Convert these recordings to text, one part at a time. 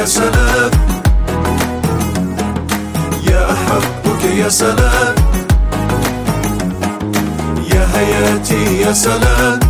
سلام يا أحبك يا سلام يا حياتي يا سلام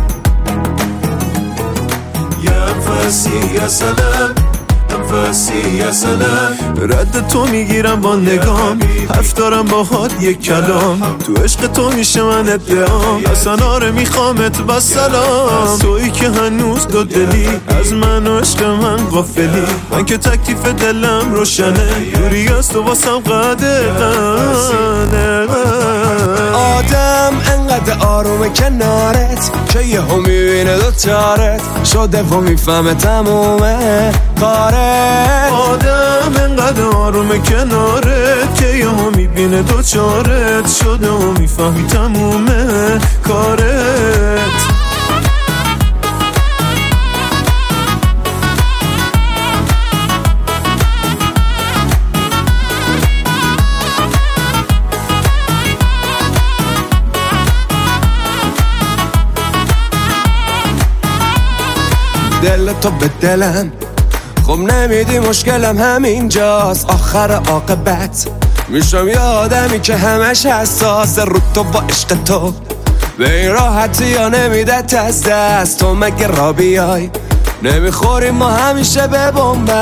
يا أنفاسي يا سلام انفاسی یا سلام رد تو میگیرم با نگام حرف دارم باهات یک کلام تو عشق تو میشه من ادعام اصلا آره میخوامت با سلام تویی که هنوز دو دلی از من و عشق من غافلی من که تکلیف دلم روشنه دوری از تو واسم قدقه آدم انقدر آرومه کنارت که یه هم میبینه دوچارت شده و میفهمه تمومه کارت آدم انقدر آرومه کنارت که یه هم میبینه دوچارت شده و میفهمی تمومه کارت دل تو به دلم خب نمیدی مشکلم همینجاست آخر عاقبت میشم یه آدمی که همش حساس رو تو با عشق تو به این راحتی یا نمیدت از دست تو مگه را بیای نمیخوریم ما همیشه به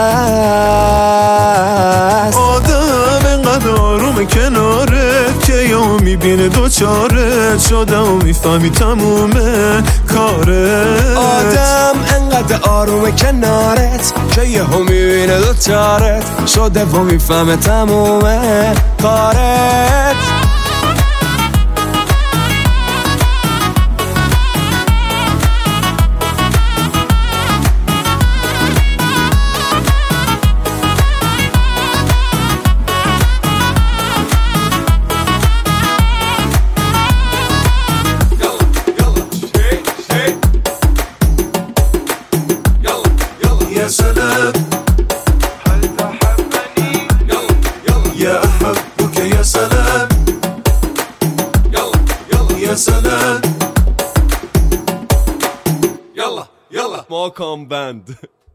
بنبست آدم انقدر آرومه کنارت که یا میبینه دوچارت شده و میفهمی تمومه کارت آدم انقدر آرومه کنارت که یه هم میبینه دوچارت شده و میفهمه تمومه کارت يا سلام هل تحبني يا أحبك يا سلام يا سلام يلا ماكان باند